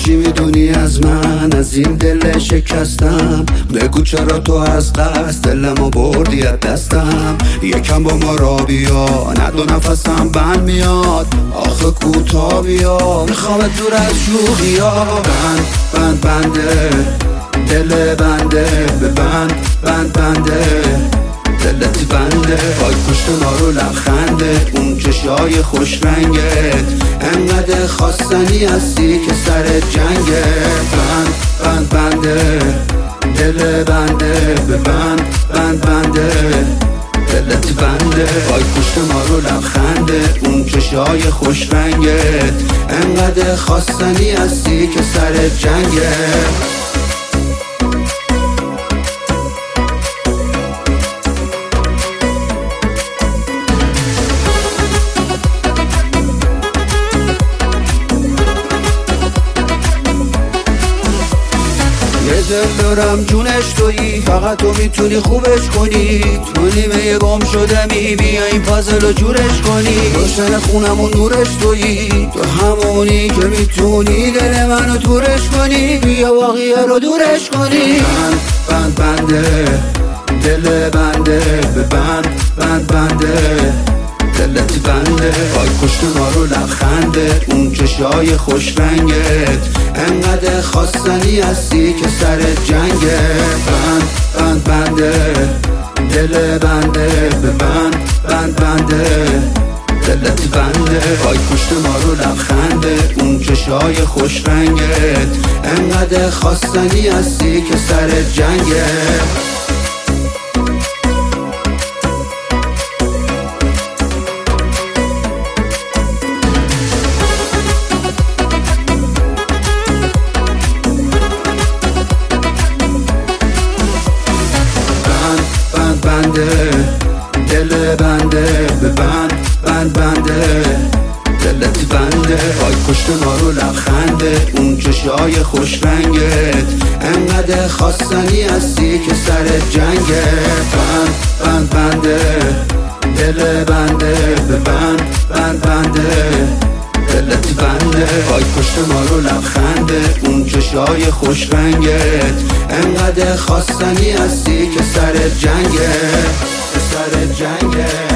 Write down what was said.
چی میدونی از من، از این دل شکستم؟ بگو چرا تو از قصد دلمو بردی از دستم. یکم با ما را بیا، نه دو نفسم بند میاد. آخه کوتا بیا، میخوام دور از شوخیا. بند بنده دل بنده، ببند بنده دلت بنده. پای پشت ما رو لبخنده، اون چشای خوش رنگت انقدر خواستنی هستی که سر جنگه. بند بنده دل بنده، ببند بنده دلت بنده. پای پشت ما رو لبخنده، اون چشای خوش رنگت انقدر خواستنی هستی که سر جنگه. دل دارم جونش تویی، فقط تو میتونی خوبش کنی. تو نیمه گم شده بیا این پازل رو جورش کنی. روشن خونمون نورش تویی، تو همونی که میتونی دل منو تورش کنی. بیا واقعیه رو دورش کنی. بند بنده دل بنده، ببند بنده دلت بنده. پای پشت ما رو لبخنده، اون چشای خوش رنگت انقدر خواستنی هستی که سر جنگه. بند بنده دل بنده، ببند بنده دلت بنده. پای پشت ما رو لبخنده، اون چشای خوش رنگت انقدر خواستنی هستی که سر جنگه. بنده دل بنده، ببند بنده دلت بنده. پای پشت ما رو لبخنده، اون چشای خوش رنگت انقدر خواستنی هستی که سر جنگه. بند بنده دل بنده، ببند بنده دلت بنده. پای پشت ما رو لبخنده، اون چشای خوش رنگت انقدر خواستنی هستی که سر جنگه.